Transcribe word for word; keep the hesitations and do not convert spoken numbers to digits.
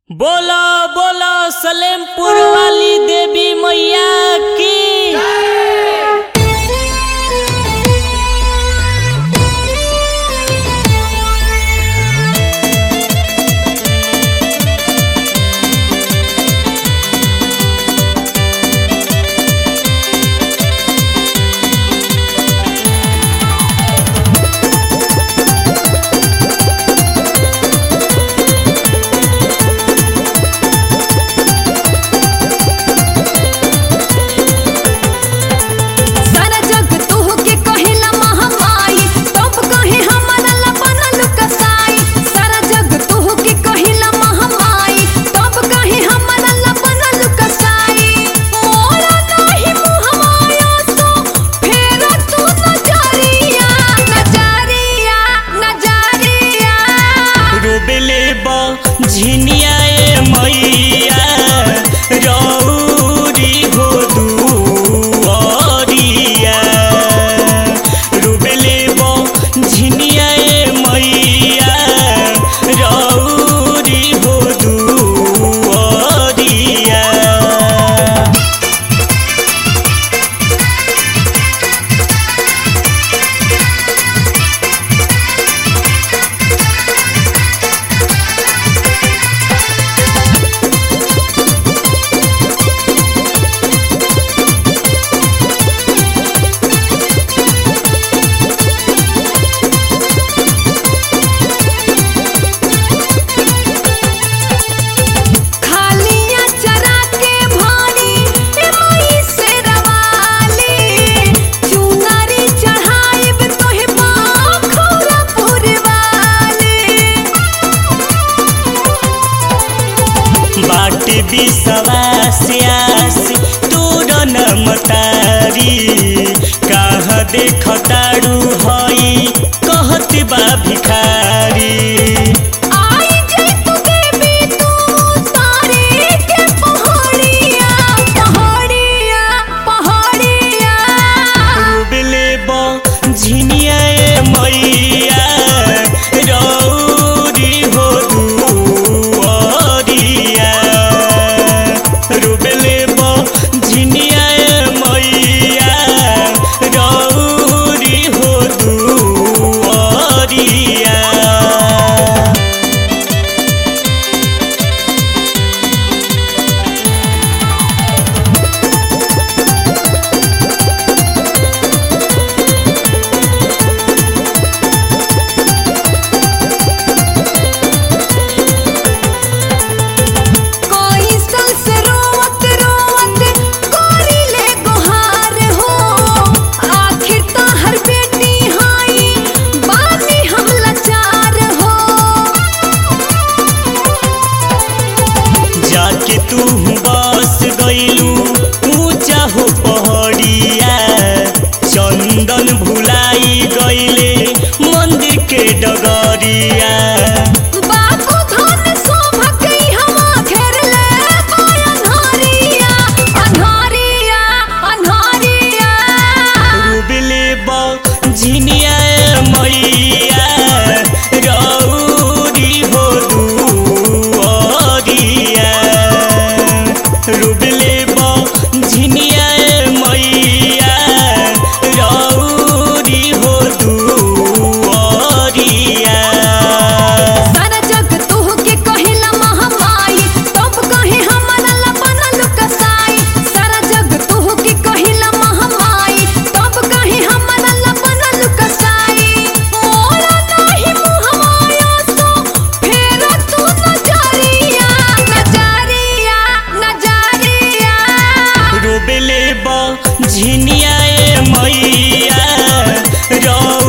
बोलो बोलो सलेमपुर वाली देवी मैया की झिनिया मैया रौरी हो दुआरिया रुबले बो झिनिया मैया रौरी हो दुआरिया। बाटे विश्वास आस तोर नमतारी कहाँ देखतारू हई कहत बा भिखारी। झिनिया मैया रौरी हो दुआरिया रुबले बो झिनिया मैया रौरी हो दुआरिया। जाके तू बस गइलू ऊंचा हो पहाड़िया चंदन भुलाई गइले मंदिर के डगरिया। झिनिया मैया रौरी हो दुआरिया रुबले बो झिनिया मैया रौरी हो दुआरिया। सारा जग तोह के कहिला महामाई तब कहे हमरा ला बनल कसाई। सारा जग तोह के कहिला महामाई तब कहे हमरा ला बनल कसाई। मोरा नाही मुहमाया सो फेर तू नजरिया नजरिया नजरिया रुबले बो झिनिया मैया रौ